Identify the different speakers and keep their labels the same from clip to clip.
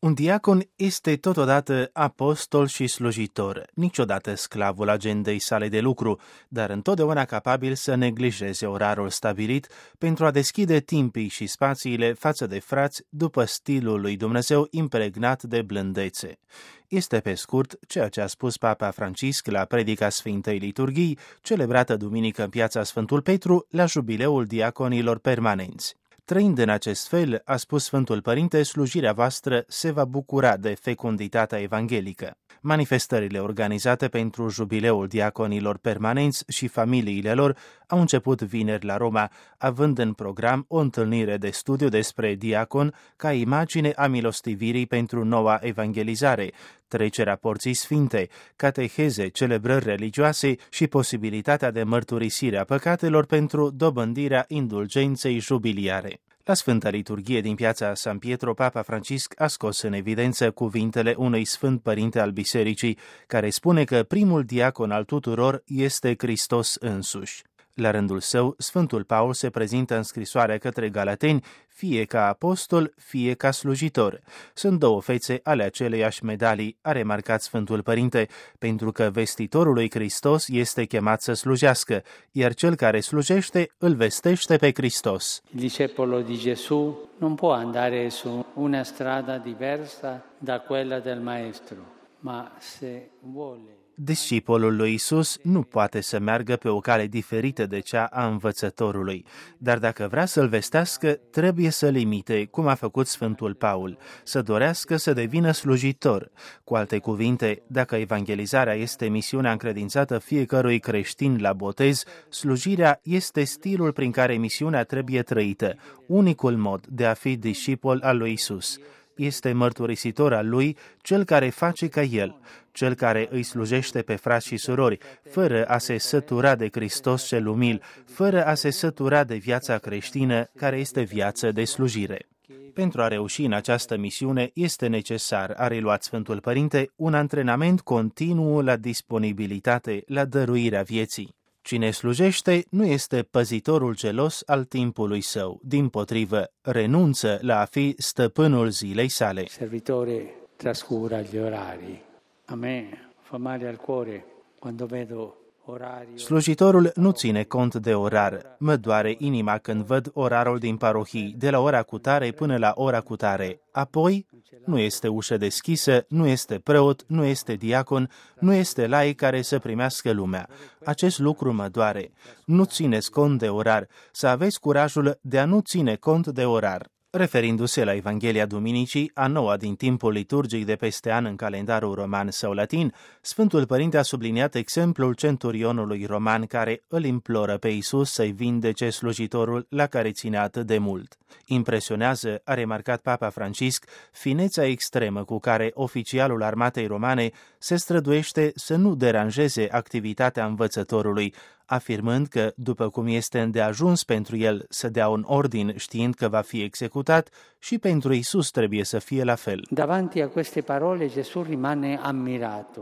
Speaker 1: Un diacon este totodată apostol și slujitor, niciodată sclavul agendei sale de lucru, dar întotdeauna capabil să neglijeze orarul stabilit pentru a deschide timpii și spațiile față de frați după stilul lui Dumnezeu impregnat de blândețe. Este pe scurt ceea ce a spus Papa Francisc la predica Sfintei Liturghii, celebrată duminică în piața Sfântul Petru, la jubileul diaconilor permanenți. Trăind în acest fel, a spus Sfântul Părinte, slujirea voastră se va bucura de fecunditatea evanghelică. Manifestările organizate pentru jubileul diaconilor permanenți și familiile lor au început vineri la Roma, având în program o întâlnire de studiu despre diacon ca imagine a milostivirii pentru noua evangelizare, trecerea porții sfinte, cateheze, celebrări religioase și posibilitatea de mărturisire a păcatelor pentru dobândirea indulgenței jubiliare. La Sfânta Liturghie din piața San Pietro, Papa Francisc a scos în evidență cuvintele unui sfânt părinte al bisericii, care spune că primul diacon al tuturor este Hristos însuși. La rândul său, Sfântul Paul se prezintă în scrisoarea către Galateni, fie ca apostol, fie ca slujitor. Sunt două fețe ale aceleiași medalii, a remarcat Sfântul Părinte, pentru că vestitorul lui Hristos este chemat să slujească, iar cel care slujește îl vestește pe Hristos.
Speaker 2: Il discepolo di Gesù non può andare su una strada diversa da quella del maestro, ma se vuole.
Speaker 1: Discipolul lui Isus nu poate să meargă pe o cale diferită de cea a învățătorului, dar dacă vrea să-l vestească, trebuie să-l imite, cum a făcut Sfântul Paul, să dorească să devină slujitor. Cu alte cuvinte, dacă evangelizarea este misiunea încredințată fiecărui creștin la botez, slujirea este stilul prin care misiunea trebuie trăită, unicul mod de a fi discipol al lui Isus. Este mărturisitor al lui cel care face ca el, cel care îi slujește pe frați și surori, fără a se sătura de Hristos cel umil, fără a se sătura de viața creștină, care este viață de slujire. Pentru a reuși în această misiune, este necesar, a reluat Sfântul Părinte, un antrenament continuu la disponibilitate, la dăruirea vieții. Cine slujește nu este păzitorul gelos al timpului său, dimpotrivă, renunță la a fi stăpânul zilei sale.
Speaker 2: Servitore trascura gli orari. A me fa male al cuore quando vedo orari.
Speaker 1: Slujitorul nu ține cont de orar. Mă doare inima când văd orarul din parohii, de la ora cutare până la ora cutare. Apoi, nu este ușă deschisă, nu este preot, nu este diacon, nu este laic care să primească lumea. Acest lucru mă doare. Nu țineți cont de orar, să aveți curajul de a nu ține cont de orar. Referindu-se la Evanghelia Duminicii, a noua din timpul liturgic de peste an în calendarul roman sau latin, Sfântul Părinte a subliniat exemplul centurionului roman care îl imploră pe Iisus să-i vindece slujitorul la care ține atât de mult. Impresionează, a remarcat Papa Francisc, finețea extremă cu care oficialul armatei romane se străduiește să nu deranjeze activitatea învățătorului, afirmând că, după cum este îndeajuns pentru el să dea un ordin știind că va fi executat, și pentru Iisus trebuie să fie la fel.
Speaker 2: Davanti a queste parole Gesù rimane ammirato.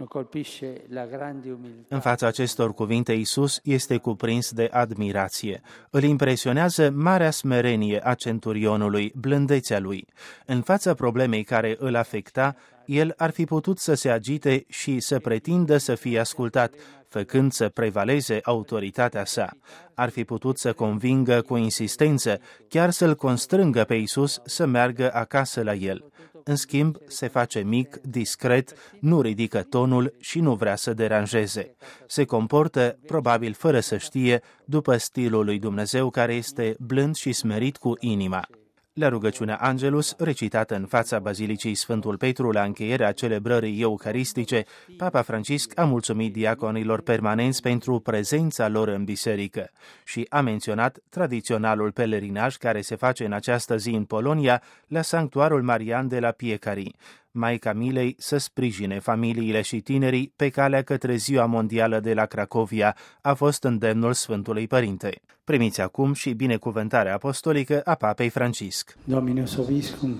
Speaker 1: În fața acestor cuvinte, Iisus este cuprins de admirație. Îl impresionează marea smerenie a centurionului, blândețea lui. În fața problemei care îl afecta, el ar fi putut să se agite și să pretindă să fie ascultat, făcând să prevaleze autoritatea sa. Ar fi putut să convingă cu insistență, chiar să-l constrângă pe Iisus să meargă acasă la el. În schimb, se face mic, discret, nu ridică tonul și nu vrea să deranjeze. Se comportă, probabil fără să știe, după stilul lui Dumnezeu care este blând și smerit cu inima. La rugăciunea Angelus, recitată în fața Bazilicii Sfântul Petru la încheierea celebrării eucaristice, Papa Francisc a mulțumit diaconilor permanenți pentru prezența lor în biserică și a menționat tradiționalul pelerinaj care se face în această zi în Polonia la Sanctuarul Marian de la Piecari. Maica Milei să sprijine familiile și tinerii pe calea către Ziua Mondială de la Cracovia, a fost îndemnul Sfântului Părinte. Primiți acum și binecuvântarea apostolică a Papei Francisc.
Speaker 2: Dominus Obiscum,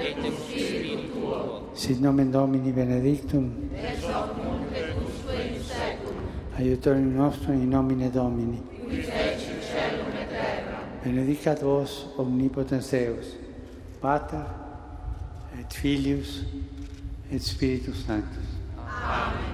Speaker 2: sit nomen Domini benedictum, aiutorium nostrum in nomine Domini, benedicat vos omnipotens Deus, Pater, et et Filius et Spiritus Sanctus.
Speaker 3: Amen.